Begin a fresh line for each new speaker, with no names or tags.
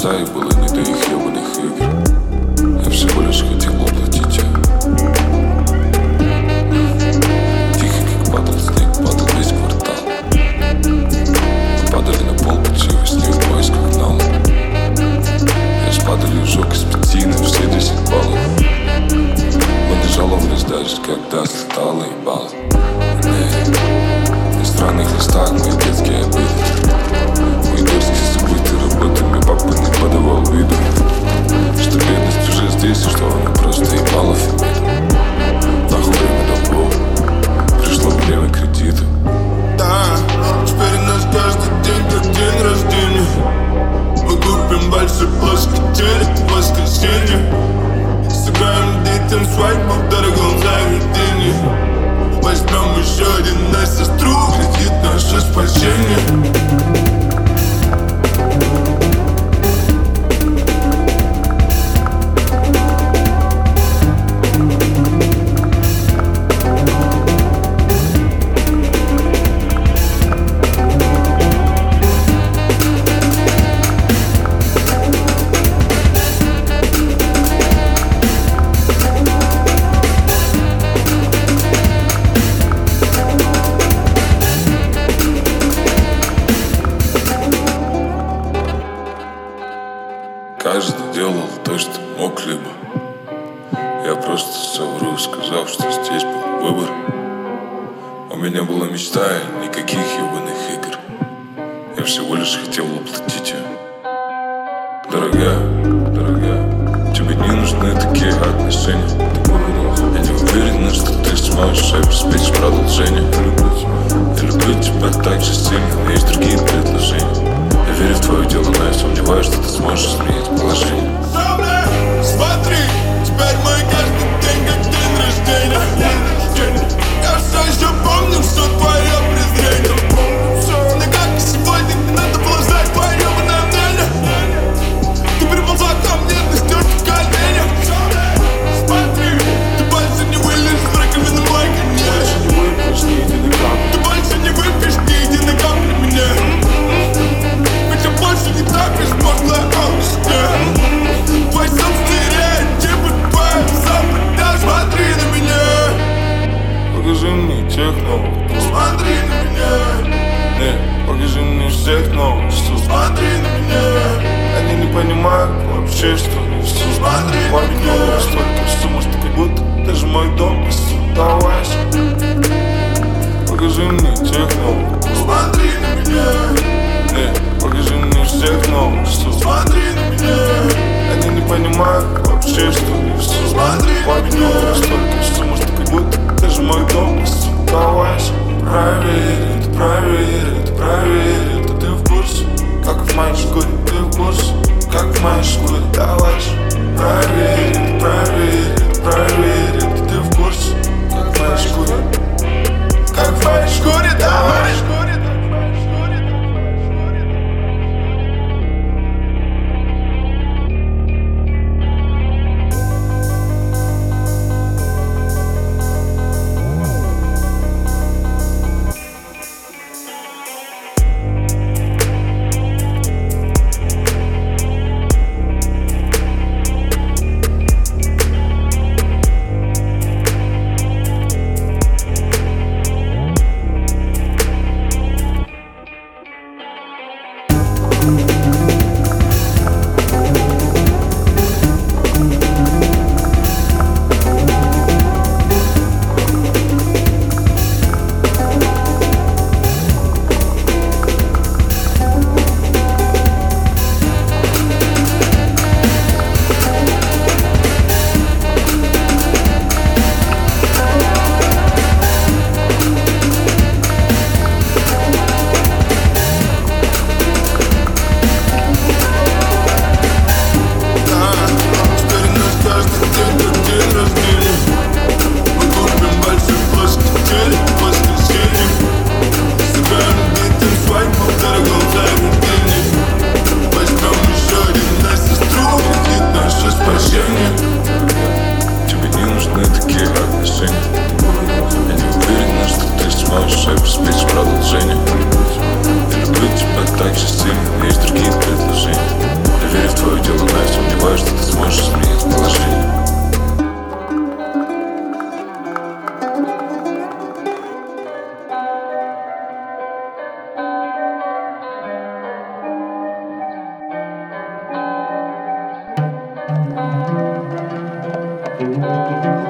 глаза, и было не до их ебаных игр. Я всего лишь хотел воплотить ее. Тихо, как падал снег, падал весь квартал. Мы падали на пол, почти во сне в поисках дна. Я с падалью сжег из 5 на все 10 баллов. Мы не жаловались даже, когда слетало ебало. На странных листах мои детские обиды. Мои дочки забыты работами, папа не подавал виду, что бедность уже здесь, и что она просто ебала фемиду. Нахуй время долгов, пришло время кредита.
Да, теперь у нас каждый день как день рождения. Мы купим большой плоский телек в воскресенье. Сыграем детям свадьбу в дорогом заведении. Возьмем еще один на сестру, кредит наше спасение.
Каждый делал то, что мог, либо я просто совру, сказав, что здесь был выбор. У меня была мечта и никаких ебаных игр. Я всего лишь хотел воплотить ее. Дорогая, тебе не нужны такие отношения. Я не уверен, что ты сможешь обеспечить продолжение. Я люблю тебя так же сильно, но есть другие предложения. Я верю в твое дело, но я сомневаюсь, что ты сможешь изменить положение.
Смотри, теперь мой каждый день как день рождения. Я все еще помню все твое презрение. Но как и сегодня не надо было знать твое ебаное мнение. Ты приползла ко мне, ты стерти колени. Смотри, ты больше не вылезешь в раковину мой конец. Ты больше не выпьешь ни единой капли мне. Ведь я больше не так беспошлая алчная. Твой собственный стереотипы, твоя запад, смотри на меня.
Покажи мне тех новых,
Смотри на меня.
покажи мне всех новых, что
Смотри на меня.
они не понимают вообще, что несу.
Смотри на
Папе
меня.
новых столько, что может как будто даже мой дом сдавайся. Покажи мне тех новых,
Смотри на меня.
покажи мне всех новых, что
Смотри на меня.
они не понимают вообще, что несу.
Смотри на
Папе
меня.
новых столько, что может как будто даже мой дом сдавайся. Проверит, а ты в курсе, как в моей шкуре, ты в курсе, как в моей шкуре, давай же. Проверит, а ты в курсе, как в моей шкуре,
Как в моей шкуре, давай.
Thank